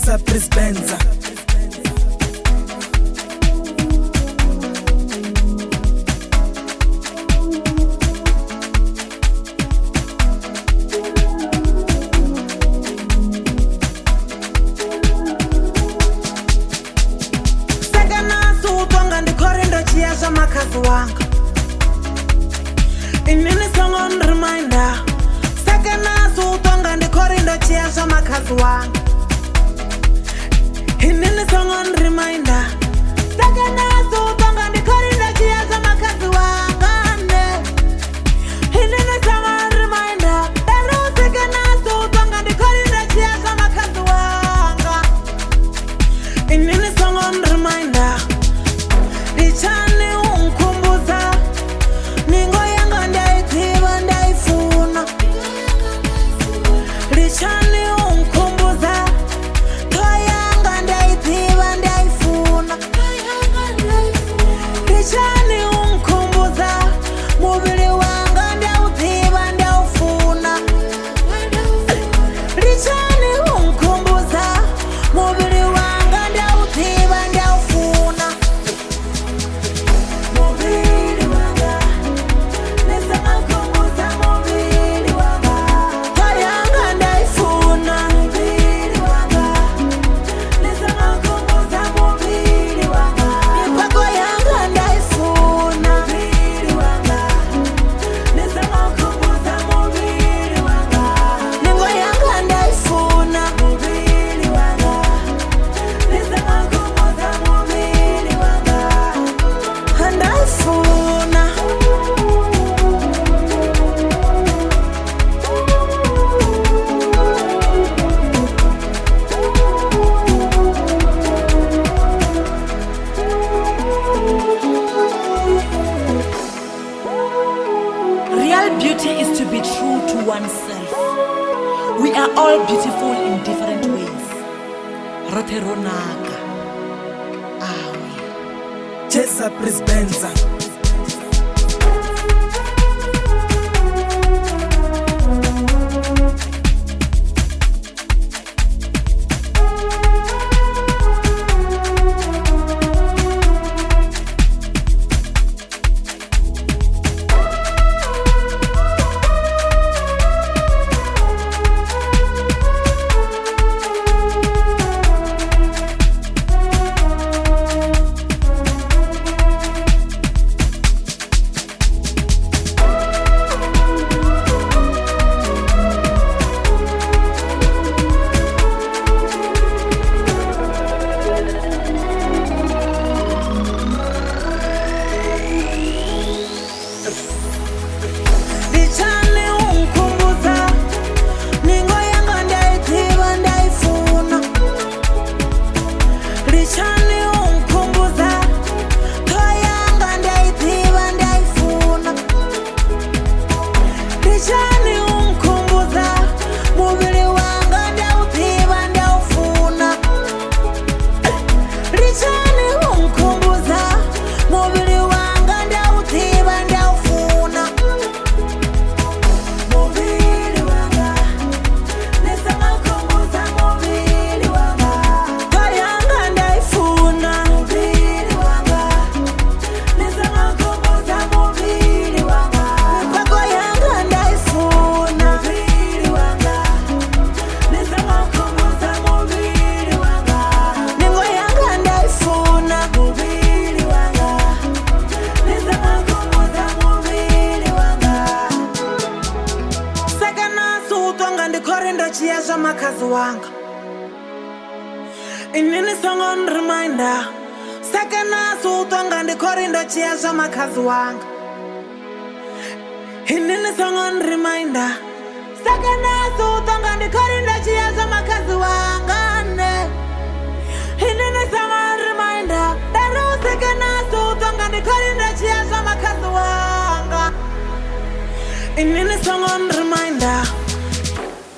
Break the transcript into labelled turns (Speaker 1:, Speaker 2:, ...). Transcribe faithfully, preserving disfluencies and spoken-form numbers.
Speaker 1: Chesa Brisbenza.
Speaker 2: Makazi wanga inini song on reminder sakana su tonga ndikorindo chiasha makazi wanga inini song on reminder sakana su tonga ndikorindo chiasha makazi wanga ne inini song on reminder ero sakana su tonga ndikorindo chiasha makazi wanga inini song on reminder dichane beauty is to be true to oneself. We are all beautiful in different ways. Roteronaka. Awe.
Speaker 1: Chesa Brisbenza.
Speaker 2: Chiasha makazi wanga inini song on reminder sakana su tonga ndikorindo chiasha makazi wanga inini song on reminder sakana su tonga ndikorindo chiasha makazi wanga ne inini song on reminder daru sakana su tonga ndikorindo chiasha makazi wanga inini song on reminder